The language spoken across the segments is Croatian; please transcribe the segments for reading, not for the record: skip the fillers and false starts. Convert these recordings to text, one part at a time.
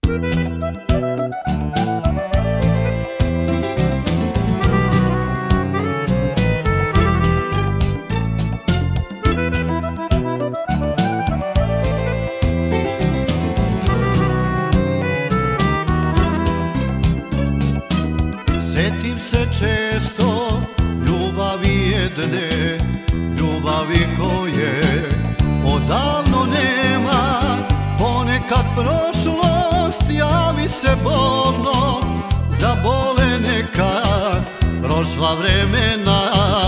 Sjetim se često ljubavi jedne, ljubavi koje odavno nema. Ponekad prošlost javi se bolno, zabole neka prošla vremena.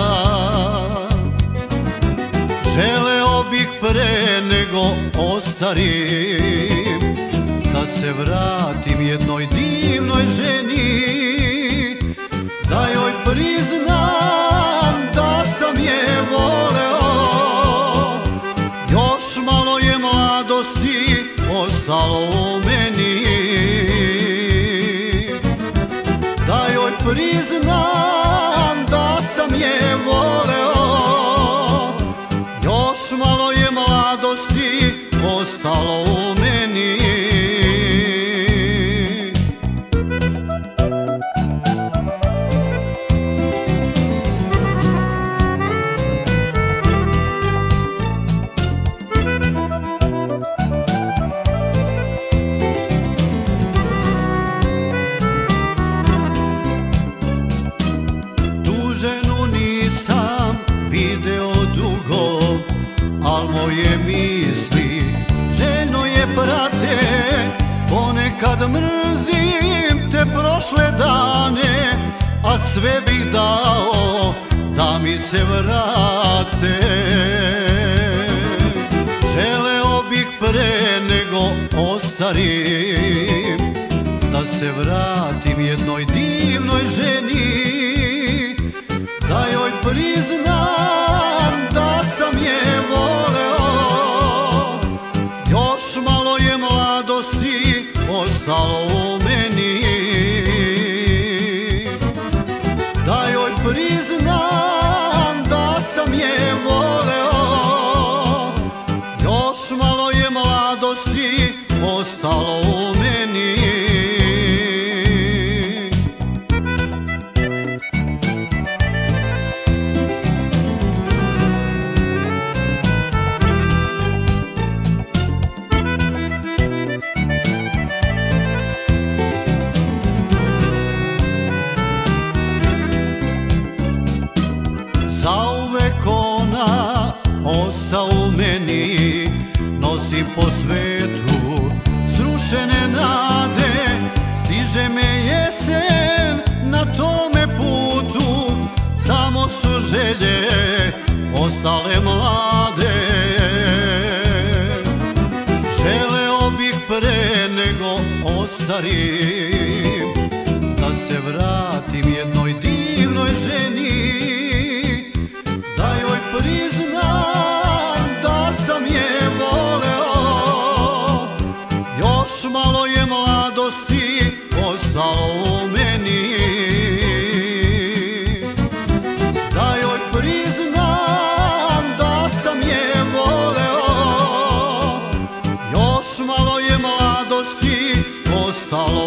Želeo bih pre nego ostarim da se vratim jednoj divnoj ženi, da joj priznam da sam je voleo. Još malo je mladosti ostalo u meni, da joj priznam da sam je voleo. Još malo je mladosti ostalo u meni. Ženu nisam video dugo, al moje misli željno je prate. Ponekad mrzim te prošle dane, a sve bih dao da mi se vrate. Želeo bih pre nego ostarim da se vratim jednoj divnoj ženi, da joj priznam da sam je voleo. Još malo je mladosti ostalo u meni, da joj priznam da sam je voleo. Još malo je mladosti ostalo u meni. Zauvek ona osta u meni, nosi po svetu srušene nade. Stiže me jesen na tome putu, samo su želje ostale mlade. Želeo bih pre nego ostarim da se vratim jednoj divnoj ženi, da joj priznam da sam je voleo. Još malo je mladosti ostalo u meni, da joj priznam da sam je voleo. Još malo je mladosti ostalo